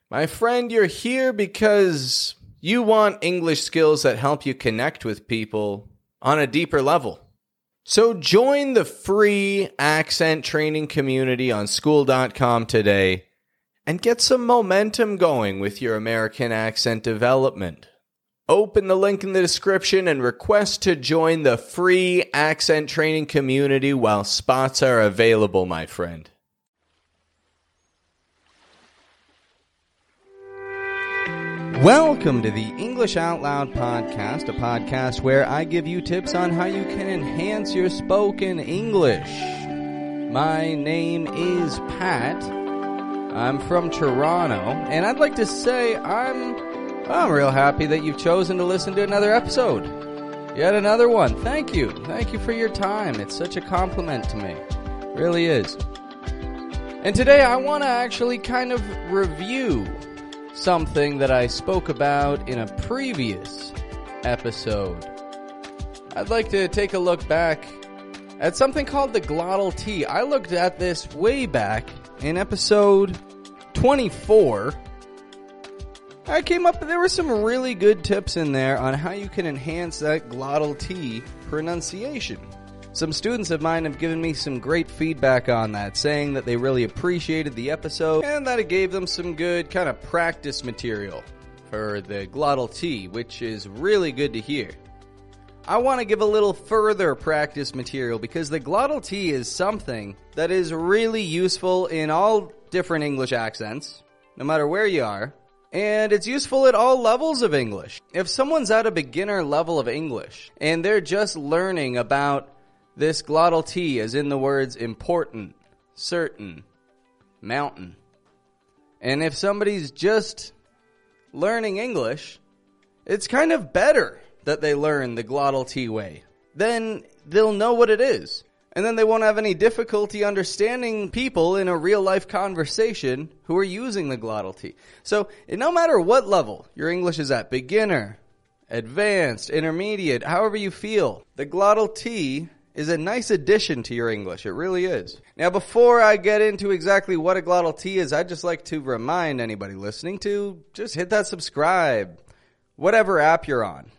My friend, you're here because you want English skills that help you connect with people on a deeper level. So join the free accent training community on school.com today and get some momentum going with your American accent development. Open the link in the description and request to join the free accent training community while spots are available, my friend. Welcome to the English Out Loud podcast, a podcast where I give you tips on how you can enhance your spoken English. My name is Pat. I'm from Toronto, and I'd like to say I'm real happy that you've chosen to listen to another episode. Yet another one. Thank you. Thank you for your time. It's such a compliment to me. It really is. And today I want to actually kind of review something that I spoke about in a previous episode. I'd like to take a look back at something called the glottal T. I looked at this way back in episode 24. I came up, there were some really good tips in there on how you can enhance that glottal T pronunciation. Some students of mine have given me some great feedback on that, saying that they really appreciated the episode and that it gave them some good kind of practice material for the glottal T, which is really good to hear. I want to give a little further practice material because the glottal T is something that is really useful in all different English accents, no matter where you are, and it's useful at all levels of English. If someone's at a beginner level of English and they're just learning about this glottal T, as in the words important, certain, mountain. And if somebody's just learning English, it's kind of better that they learn the glottal T way. Then they'll know what it is. And then they won't have any difficulty understanding people in a real life conversation who are using the glottal T. So no matter what level your English is at, beginner, advanced, intermediate, however you feel, the glottal T is a nice addition to your English. It really is. Now, before I get into exactly what a glottal T is, I'd just like to remind anybody listening to just hit that subscribe. Whatever app you're on.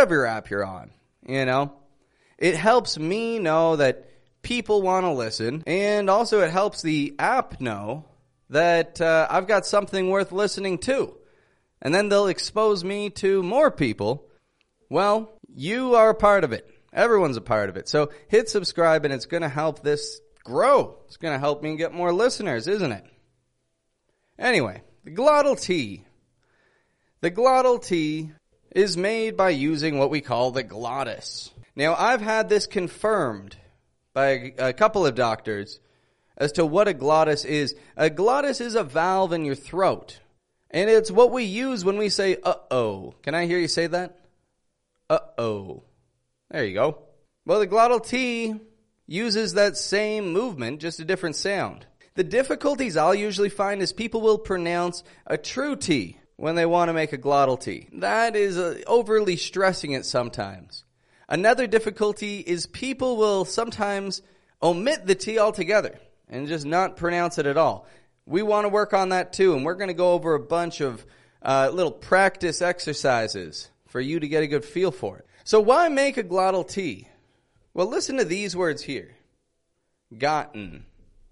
You know. It helps me know that people want to listen. And also it helps the app know that I've got something worth listening to. And then they'll expose me to more people. Well, you are a part of it. Everyone's a part of it. So hit subscribe and it's going to help this grow. It's going to help me get more listeners, isn't it? Anyway, the glottal T. The glottal T is made by using what we call the glottis. Now, I've had this confirmed by a couple of doctors as to what a glottis is. A glottis is a valve in your throat. And it's what we use when we say, uh-oh. Can I hear you say that? Uh-oh. There you go. Well, the glottal T uses that same movement, just a different sound. The difficulties I'll usually find is people will pronounce a true T when they want to make a glottal T. That is overly stressing it sometimes. Another difficulty is people will sometimes omit the T altogether and just not pronounce it at all. We want to work on that too, and we're going to go over a bunch of little practice exercises for you to get a good feel for it. So why make a glottal T? Well, listen to these words here. Gotten,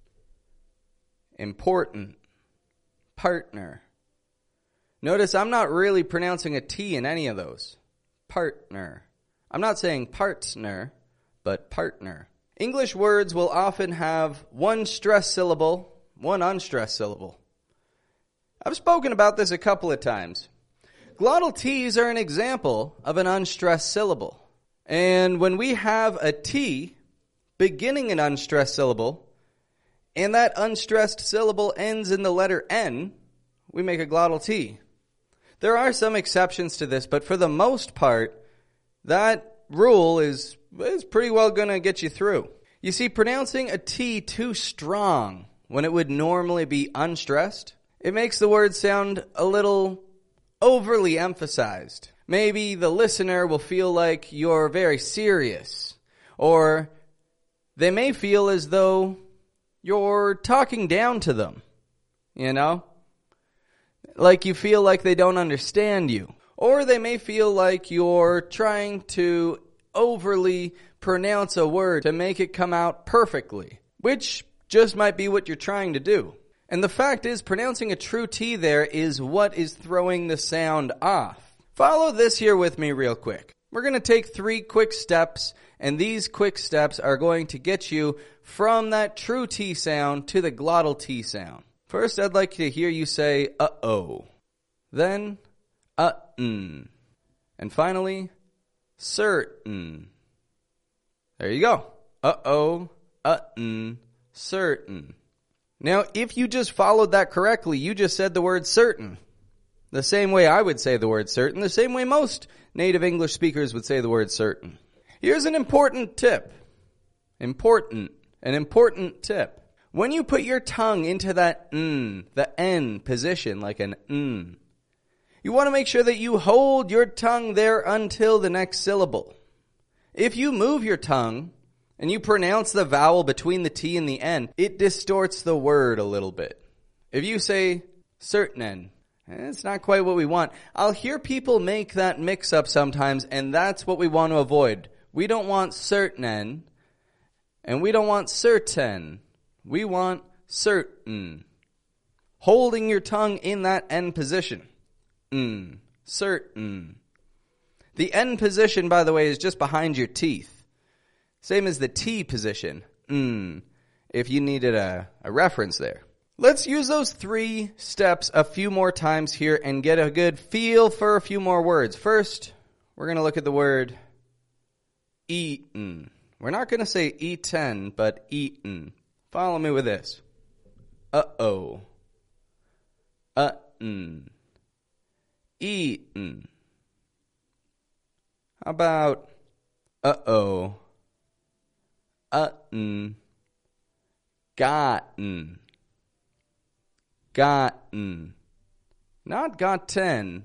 important, partner. Notice I'm not really pronouncing a T in any of those. Partner. I'm not saying partner, but partner. English words will often have one stressed syllable, one unstressed syllable. I've spoken about this a couple of times. Glottal T's are an example of an unstressed syllable. And when we have a T beginning an unstressed syllable, and that unstressed syllable ends in the letter N, we make a glottal T. There are some exceptions to this, but for the most part, that rule is pretty well going to get you through. You see, pronouncing a T too strong when it would normally be unstressed, it makes the word sound a little overly emphasized. Maybe the listener will feel like you're very serious, or they may feel as though you're talking down to them, you know? like you feel like they don't understand you. Or they may feel like you're trying to overly pronounce a word to make it come out perfectly, which just might be what you're trying to do. And the fact is, pronouncing a true T there is what is throwing the sound off. Follow this here with me real quick. We're going to take 3 quick steps, and these quick steps are going to get you from that true T sound to the glottal T sound. First, I'd like to hear you say, uh-oh. Then, uh-mm. And finally, certain. There you go. Uh-oh, uh-mm, certain. Now, if you just followed that correctly, you just said the word certain. The same way I would say the word certain, the same way most native English speakers would say the word certain. Here's an important tip. An important tip. When you put your tongue into that the N position, like an you want to make sure that you hold your tongue there until the next syllable. If you move your tongue and you pronounce the vowel between the T and the N, it distorts the word a little bit. If you say certain, it's not quite what we want. I'll hear people make that mix up sometimes, and that's what we want to avoid. We don't want certain, and we don't want certain. We want certain. Holding your tongue in that N position. Certain. The N position, by the way, is just behind your teeth. Same as the T position, if you needed a reference there. Let's use those 3 steps a few more times here and get a good feel for a few more words. First, we're going to look at the word eaten. We're not going to say eaten, but eaten. Follow me with this. Uh-oh. Eaten. How about uh-oh. Gotten. Gotten. Not gotten.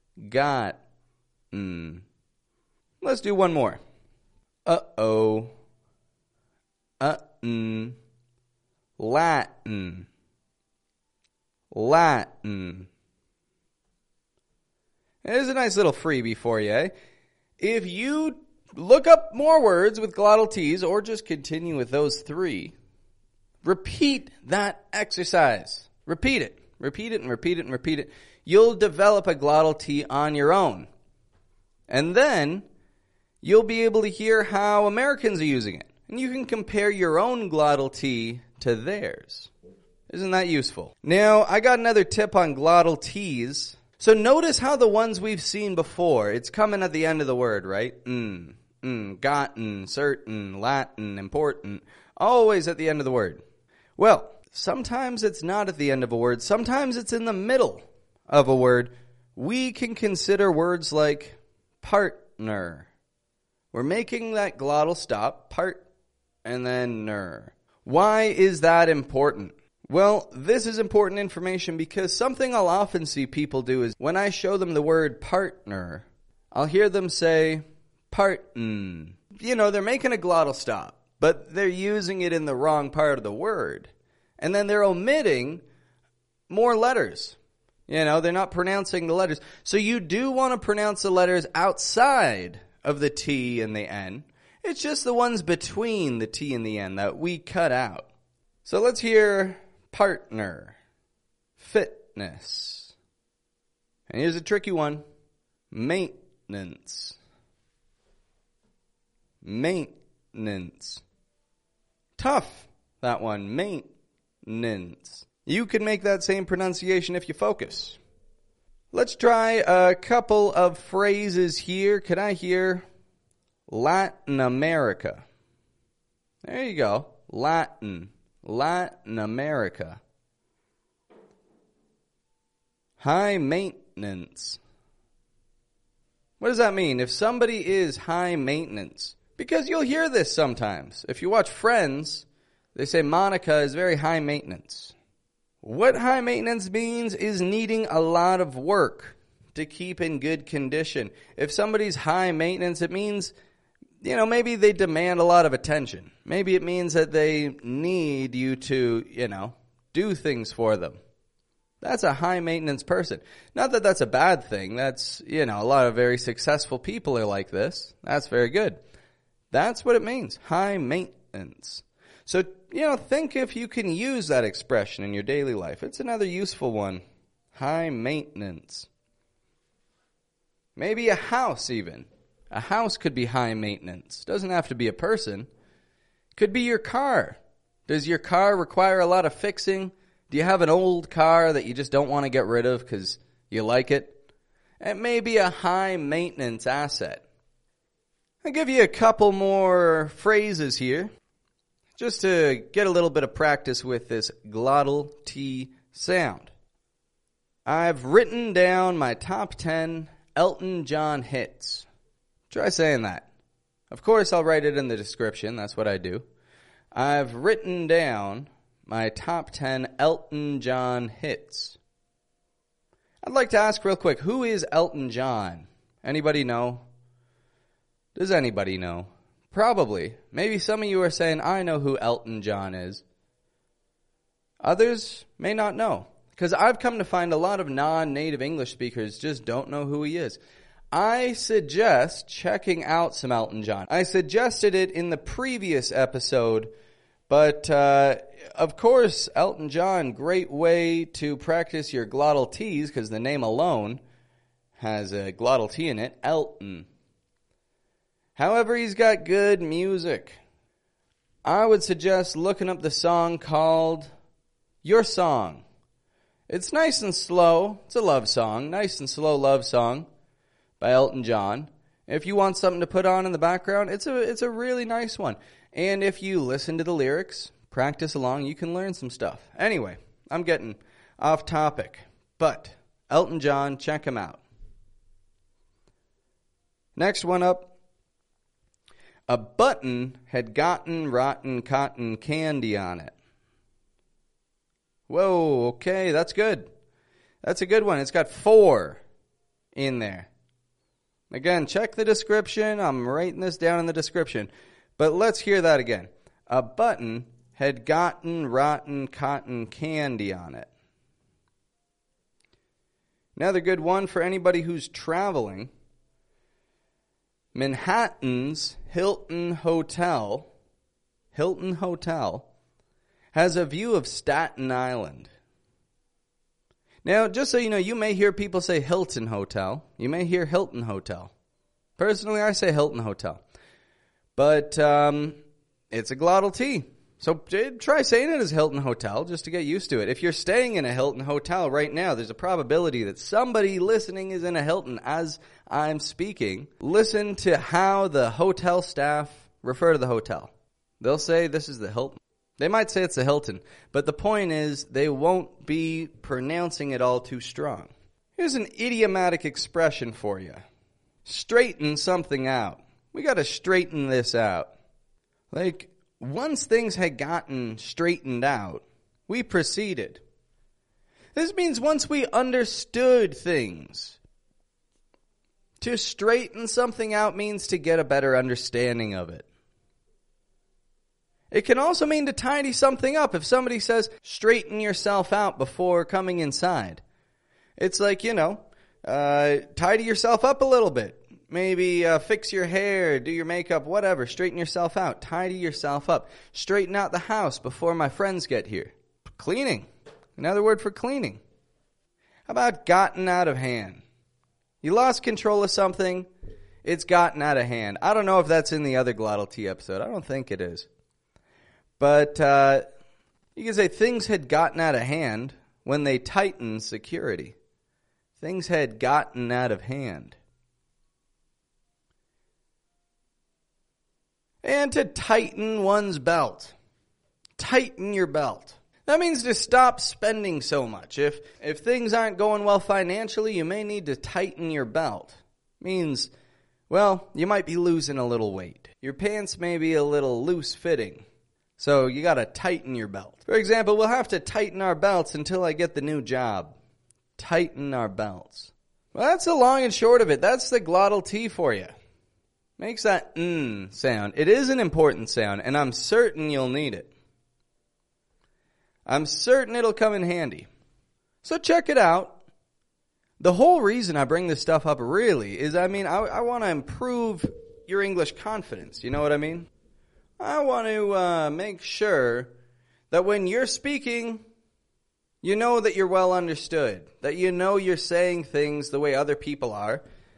Gotten. Let's do one more. Uh-oh. Latin. Latin. There's a nice little freebie for you, eh? If you look up more words with glottal T's, or just continue with those 3, repeat that exercise. Repeat it. Repeat it and repeat it and repeat it. You'll develop a glottal T on your own. And then you'll be able to hear how Americans are using it. And you can compare your own glottal T to theirs. Isn't that useful? Now, I got another tip on glottal T's. So notice how the ones we've seen before, it's coming at the end of the word, right? Gotten, certain, Latin, important, always at the end of the word. Well, sometimes it's not at the end of a word. Sometimes it's in the middle of a word. We can consider words like partner. We're making that glottal stop, part, and then ner. Why is that important? Well, this is important information because something I'll often see people do is when I show them the word partner, I'll hear them say partin. You know, they're making a glottal stop, but they're using it in the wrong part of the word. And then they're omitting more letters. You know, they're not pronouncing the letters. So you do want to pronounce the letters outside of the T and the N. It's just the ones between the T and the N that we cut out. So let's hear partner, fitness. And here's a tricky one. Maintenance. Maintenance. Tough, that one. Maintenance. You can make that same pronunciation if you focus. Let's try a couple of phrases here. Could I hear Latin America? There you go. Latin America. High maintenance. What does that mean? If somebody is high maintenance, because you'll hear this sometimes. If you watch Friends, they say Monica is very high maintenance. What high maintenance means is needing a lot of work to keep in good condition. If somebody's high maintenance, it means, you know, maybe they demand a lot of attention. Maybe it means that they need you to, you know, do things for them. That's a high maintenance person. Not that that's a bad thing. That's, a lot of very successful people are like this. That's very good. That's what it means. High maintenance. So, think if you can use that expression in your daily life. It's another useful one. High maintenance. Maybe a house even. A house could be high maintenance. Doesn't have to be a person. Could be your car. Does your car require a lot of fixing? Do you have an old car that you just don't want to get rid of because you like it? It may be a high maintenance asset. I'll give you a couple more phrases here just to get a little bit of practice with this glottal T sound. I've written down my top 10 Elton John hits. Try saying that. Of course, I'll write it in the description. That's what I do. I've written down my top 10 Elton John hits. I'd like to ask real quick, who is Elton John? Anybody know? Does anybody know? Probably. Maybe some of you are saying, I know who Elton John is. Others may not know. Because I've come to find a lot of non-native English speakers just don't know who he is. I suggest checking out some Elton John. I suggested it in the previous episode, but of course, Elton John, great way to practice your glottal T's, because the name alone has a glottal T in it, Elton. However, he's got good music. I would suggest looking up the song called Your Song. It's nice and slow. It's a love song, nice and slow love song by Elton John. If you want something to put on in the background, it's a really nice one. And if you listen to the lyrics, practice along, you can learn some stuff. Anyway, I'm getting off topic. But Elton John, check him out. Next one up. A button had gotten rotten cotton candy on it. Whoa, okay, that's good. That's a good one. It's got 4 in there. Again, check the description. I'm writing this down in the description. But let's hear that again. A button had gotten rotten cotton candy on it. Another good one for anybody who's traveling. Manhattan's Hilton Hotel has a view of Staten Island. Now, just so you know, you may hear people say Hilton Hotel. You may hear Hilton Hotel. Personally, I say Hilton Hotel. But it's a glottal T. So try saying it as Hilton Hotel just to get used to it. If you're staying in a Hilton Hotel right now, there's a probability that somebody listening is in a Hilton as I'm speaking. Listen to how the hotel staff refer to the hotel. They'll say this is the Hilton. They might say it's a Hilton, but the point is they won't be pronouncing it all too strong. Here's an idiomatic expression for you. Straighten something out. We got to straighten this out. Like, once things had gotten straightened out, we proceeded. This means once we understood things. To straighten something out means to get a better understanding of it. It can also mean to tidy something up. If somebody says, straighten yourself out before coming inside. It's like, tidy yourself up a little bit. Maybe fix your hair, do your makeup, whatever. Straighten yourself out. Tidy yourself up. Straighten out the house before my friends get here. Cleaning. Another word for cleaning. How about gotten out of hand? You lost control of something. It's gotten out of hand. I don't know if that's in the other glottal T episode. I don't think it is. But you can say things had gotten out of hand when they tightened security. Things had gotten out of hand. And to tighten one's belt. Tighten your belt. That means to stop spending so much. If things aren't going well financially, you may need to tighten your belt. Means, well, you might be losing a little weight. Your pants may be a little loose fitting. So you got to tighten your belt. For example, we'll have to tighten our belts until I get the new job. Tighten our belts. Well, that's the long and short of it. That's the glottal T for you. Makes that sound. It is an important sound, and I'm certain you'll need it. I'm certain it'll come in handy. So check it out. The whole reason I bring this stuff up really is, I want to improve your English confidence. You know what I mean? I want to make sure that when you're speaking, you know that you're well understood, that you know you're saying things the way other people are.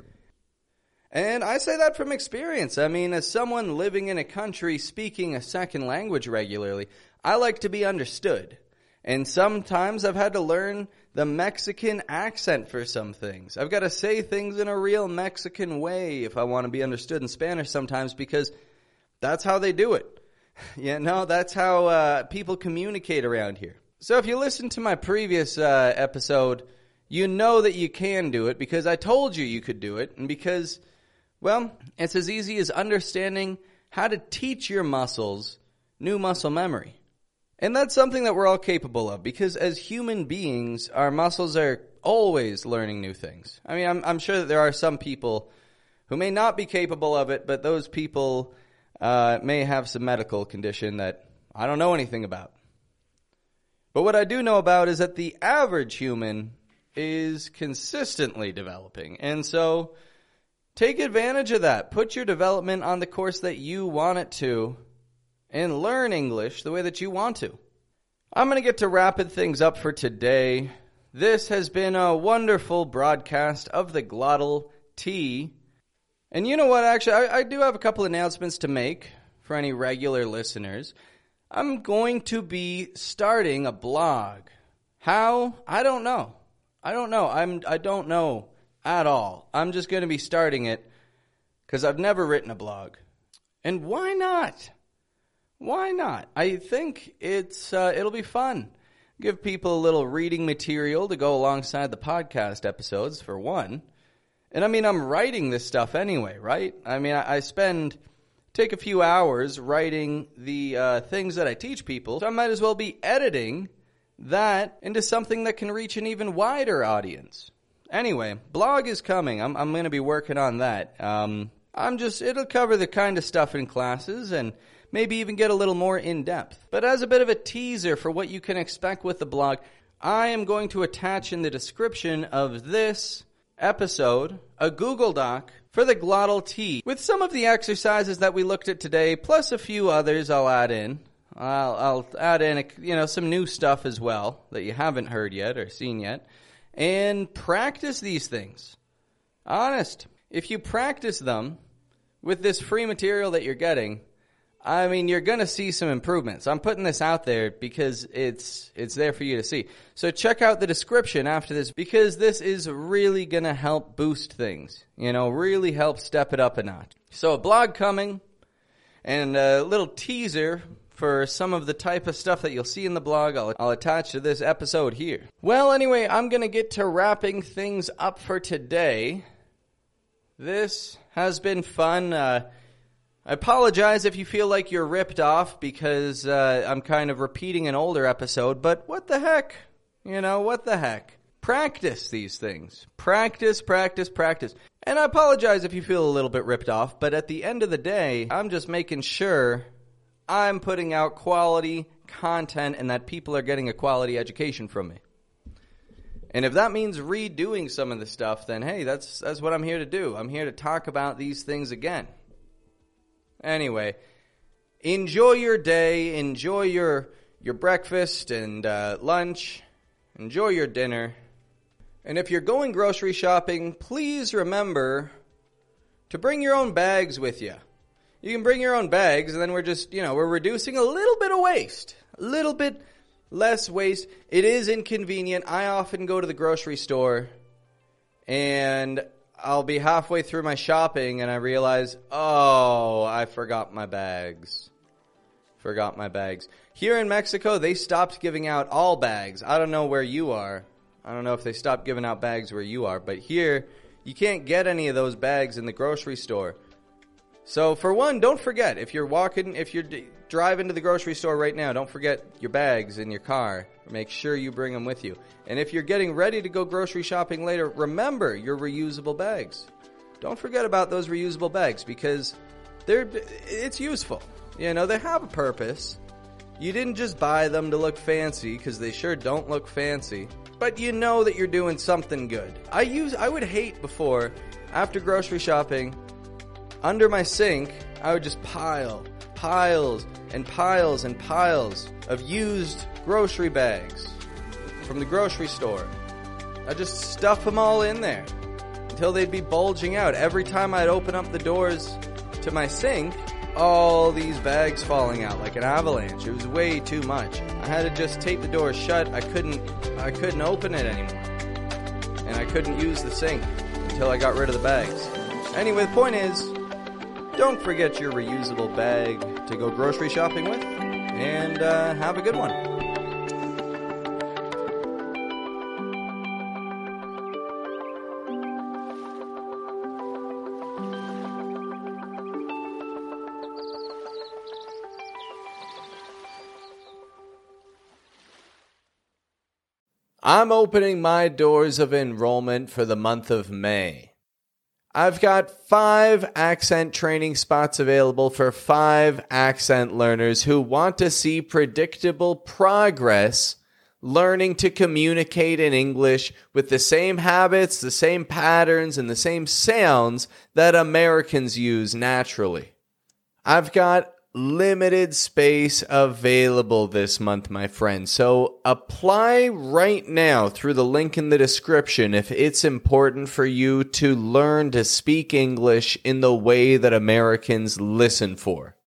And I say that from experience. As someone living in a country speaking a second language regularly, I like to be understood. And sometimes I've had to learn the Mexican accent for some things. I've got to say things in a real Mexican way if I want to be understood in Spanish sometimes, because that's how they do it. That's how people communicate around here. So if you listen to my previous episode, you know that you can do it because I told you could do it, and because, well, it's as easy as understanding how to teach your muscles new muscle memory. And that's something that we're all capable of, because as human beings, our muscles are always learning new things. I'm sure that there are some people who may not be capable of it, but those people may have some medical condition that I don't know anything about. But what I do know about is that the average human is consistently developing. And so take advantage of that. Put your development on the course that you want it to, and learn English the way that you want to. I'm going to get to wrapping things up for today. This has been a wonderful broadcast of the Glottal T. And you know what, actually, I do have a couple announcements to make for any regular listeners. I'm going to be starting a blog. How? I don't know. I don't know at all. I'm just going to be starting it because I've never written a blog. And why not? Why not? I think it'll be fun. Give people a little reading material to go alongside the podcast episodes, for one. And I'm writing this stuff anyway, right? I take a few hours writing the things that I teach people, so I might as well be editing that into something that can reach an even wider audience. Anyway, blog is coming. I'm going to be working on that. It'll cover the kind of stuff in classes and maybe even get a little more in-depth. But as a bit of a teaser for what you can expect with the blog, I am going to attach in the description of this episode a Google Doc for the Glottal T with some of the exercises that we looked at today, plus a few others I'll add in. I'll add in some new stuff as well that you haven't heard yet or seen yet, and practice these things. Honest, if you practice them with this free material that you're getting, you're going to see some improvements. I'm putting this out there because it's there for you to see. So check out the description after this, because this is really going to help boost things. Really help step it up a notch. So a blog coming, and a little teaser for some of the type of stuff that you'll see in the blog I'll attach to this episode here. Well, anyway, I'm going to get to wrapping things up for today. This has been fun. I apologize if you feel like you're ripped off because I'm kind of repeating an older episode, but what the heck? What the heck? Practice these things. Practice. And I apologize if you feel a little bit ripped off, but at the end of the day, I'm just making sure I'm putting out quality content and that people are getting a quality education from me. And if that means redoing some of the stuff, then hey, that's what I'm here to do. I'm here to talk about these things again. Anyway, enjoy your day, enjoy your breakfast and lunch, enjoy your dinner. And if you're going grocery shopping, please remember to bring your own bags with you. You can bring your own bags, and then we're reducing a little bit of waste, a little bit less waste. It is inconvenient. I often go to the grocery store, and I'll be halfway through my shopping, and I realize, I forgot my bags. Here in Mexico, they stopped giving out all bags. I don't know where you are. I don't know if they stopped giving out bags where you are, but here, you can't get any of those bags in the grocery store. So for one, don't forget, if you're driving to the grocery store right now, don't forget your bags in your car. Make sure you bring them with you. And if you're getting ready to go grocery shopping later, remember your reusable bags. Don't forget about those reusable bags because it's useful. They have a purpose. You didn't just buy them to look fancy, because they sure don't look fancy. but you know that you're doing something good. I would hate before, after grocery shopping, under my sink, I would just piles and piles and piles of used grocery bags from the grocery store. I'd just stuff them all in there until they'd be bulging out. Every time I'd open up the doors to my sink, all these bags falling out like an avalanche. It was way too much. I had to just tape the doors shut. I couldn't open it anymore. And I couldn't use the sink until I got rid of the bags. Anyway, the point is, don't forget your reusable bag to go grocery shopping with, and have a good one. I'm opening my doors of enrollment for the month of May. I've got 5 accent training spots available for 5 accent learners who want to see predictable progress learning to communicate in English with the same habits, the same patterns, and the same sounds that Americans use naturally. I've got limited space available this month, my friend. So apply right now through the link in the description if it's important for you to learn to speak English in the way that Americans listen for.